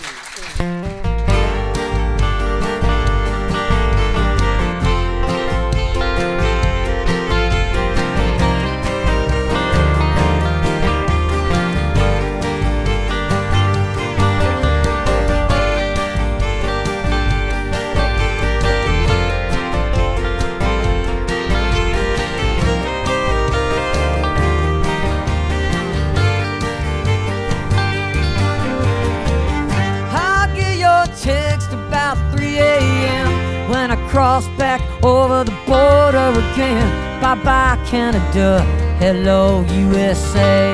Cross back over the border again. Bye-bye Canada, hello USA.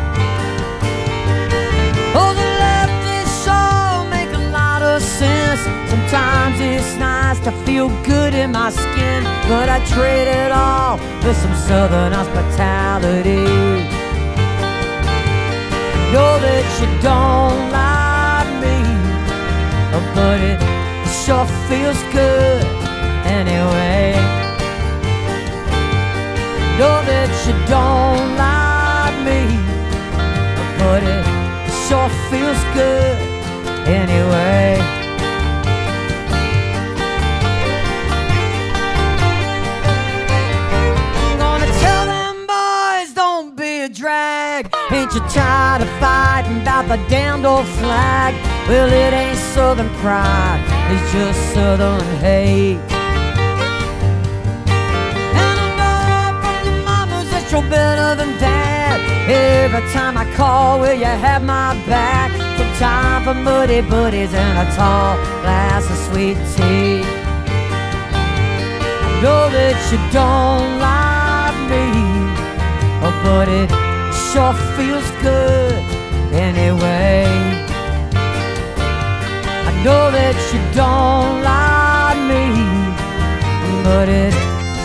Oh, the leftists all make a lot of sense. Sometimes it's nice to feel good in my skin, but I trade it all with some southern hospitality. Know that you don't like me, but it sure feels good anyway. Know that you don't like me, but it sure feels good anyway. I'm gonna tell them boys, don't be a drag. Ain't you tired of fighting about the damned old flag? Well, it ain't Southern pride, it's just Southern hate. You're better than that. Every time I call, will you have my back? Some time for muddy buddies and a tall glass of sweet tea. I know that you don't like me, but it sure feels good anyway. I know that you don't like me, but it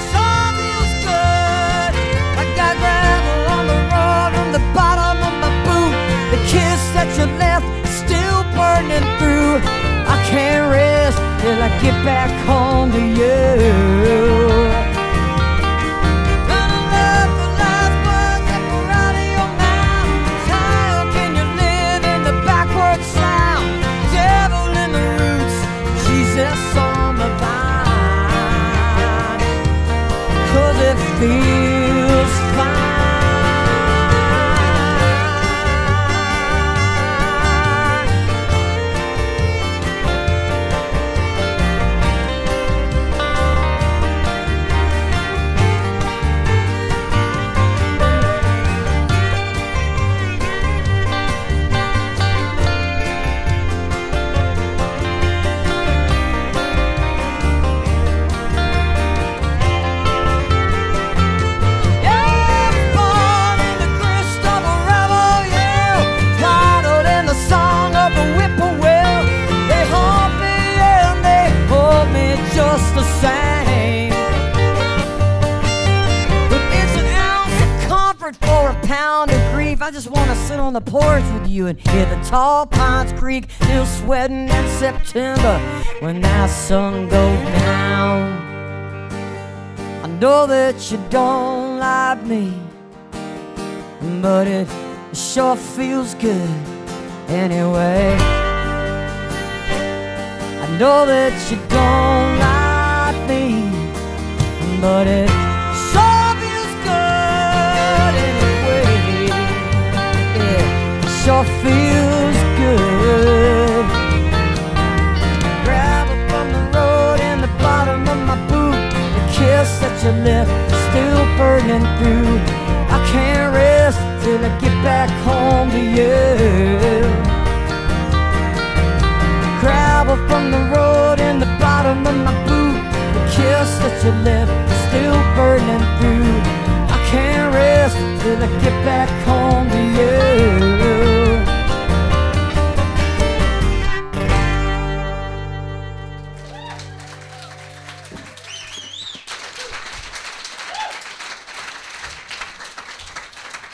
that you left still burning through. I can't rest till I get back home to you. Gonna love the last words that were out of your mouth. How can you live in the backward sound? Devil in the roots, Jesus on the vine. 'Cause it feels fine. The same. But it's an ounce of comfort for a pound of grief. I just want to sit on the porch with you and hear the tall pines creak, still sweating in September when that sun goes down. I know that you don't like me, but it sure feels good anyway. I know that you don't like me, but it sure feels good anyway. Yeah, it sure feels good. Gravel from the road in the bottom of my boot, the kiss that you left still burning through. I can't rest till I get back home to you. Gravel from the road in the bottom of my boot, the kiss that you left